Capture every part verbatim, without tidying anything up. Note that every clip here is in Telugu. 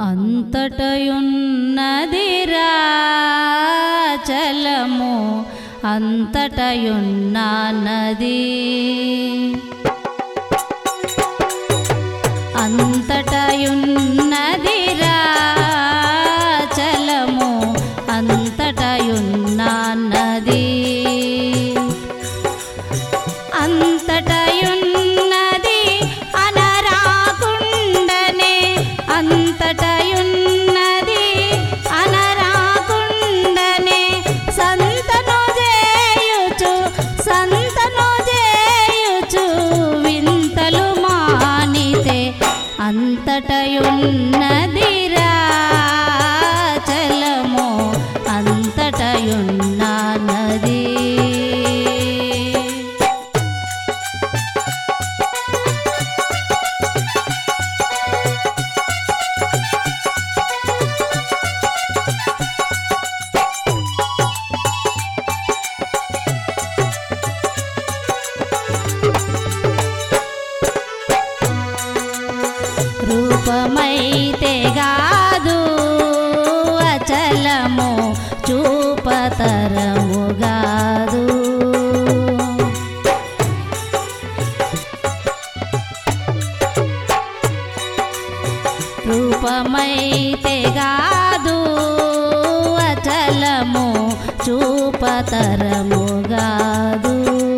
అంతటయున్నదిరా చలము అంతటయున్న నది అంతటయున్నదిరా చలము అంతటయున్న నది అంతటయున్నది అనరాకుండనే అంతటయున్నది అనరాకుండనే సంతను చేయుచు సంతను చేయుచు వింతలు మానితే అంతటయున్నదిరా చలము అంతటయున్న నది రూపమైతే గాదు అచలము చూపతరము గాదు రూపమైతే గాదు అచలము చూపతరము గాదు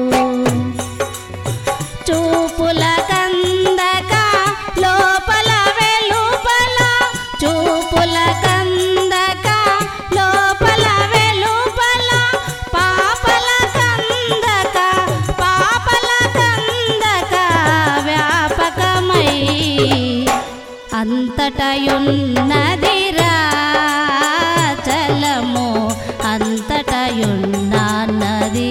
చూపుల కందక లోపల వెలుపల చూపుల కందక లోపల వెలుపల పాపల కందక పాపల కందక వ్యాపకమై అంతటయున్నదిరా చలము అంతటయున్న నది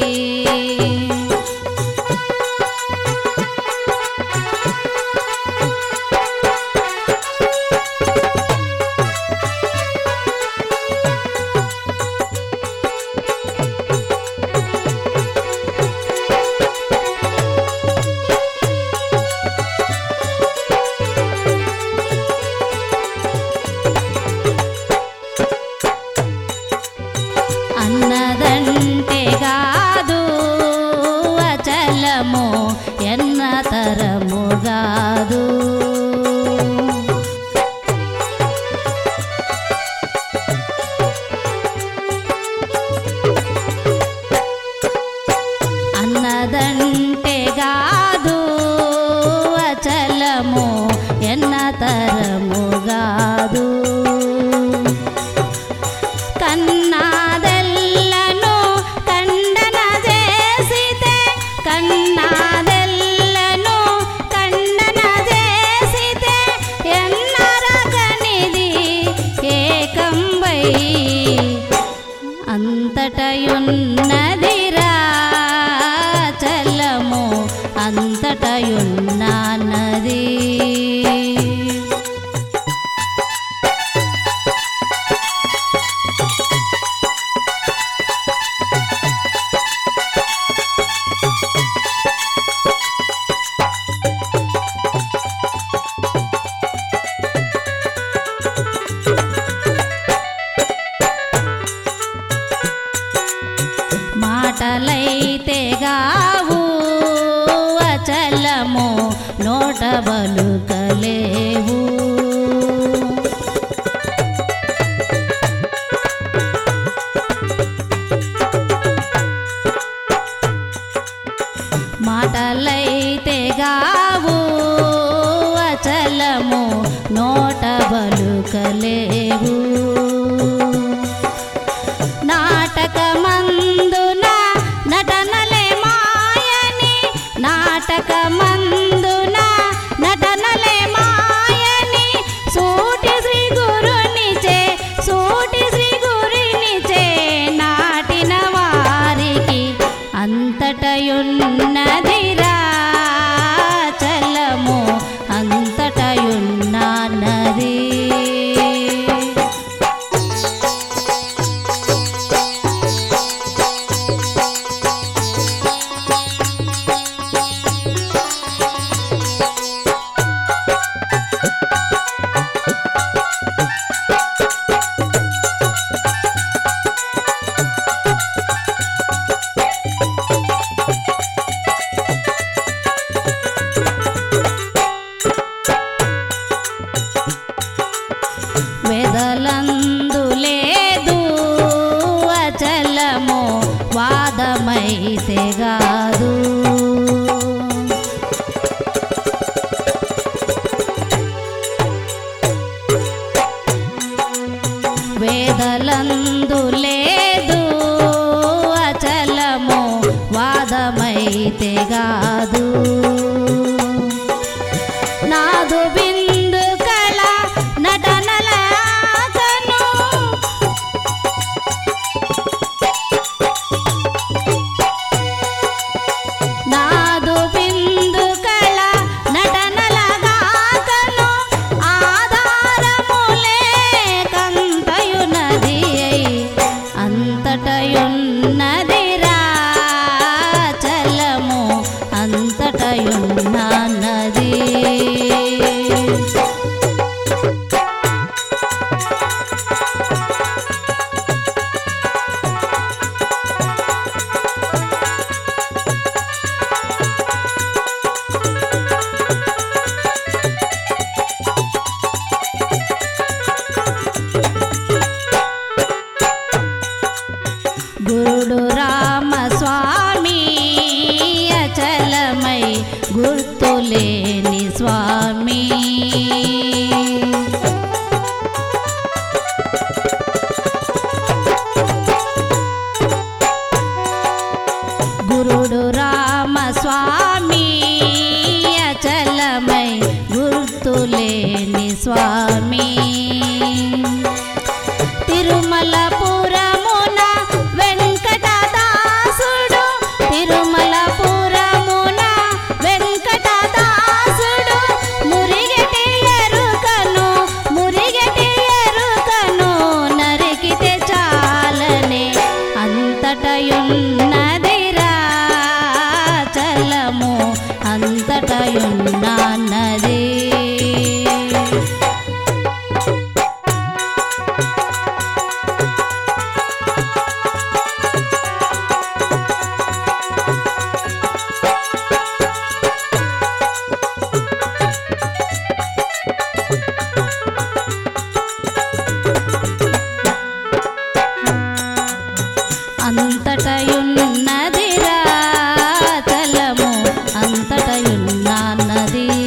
అన్నదంటే గాదు అచలము ఎన్న తరము గాదు అన్నదంటే గాదు అచలము ఎన్న తరము గాదు కన్నాదెల్లను ఖండన చేసితే కన్నాదెల్లను ఖండన చేసితే ఎన్నరగనిది ఏకంబై అంతటయున్నదిరా చలము అంతటయున్న నది మాటలైతే గావు అచలము నోట బలుకలేవు మాటలైతే గావు అచలము నోట బలుకలేవు నాటకమందున నటనలే మాయని నాటకమందున నటనలే మాయని సూటి శ్రీ గురునిచే సూటి శ్రీ గురునిచే నాటిన వారికి అంతటయున్నదిరా చలము అంతటయున్న నది అంతటయున్న నది. గురుడు రామస్వామి అచలమై గుర్తులేని స్వామి. గురుడు రామస్వామి అచలమై గుర్తులేని స్వామి. తిరుమలపురమున వెంకటదాసుడు తిరుమలపురమున వెంకటదాసుడు మురిగెటి ఎరుకను మురిగెటి ఎరుకను నరికితే చాలనే అంతటయున్నదిరా చలము అంతటయున్న నది. అంతటయున్నదిరా చలము అంతటయున్న నది.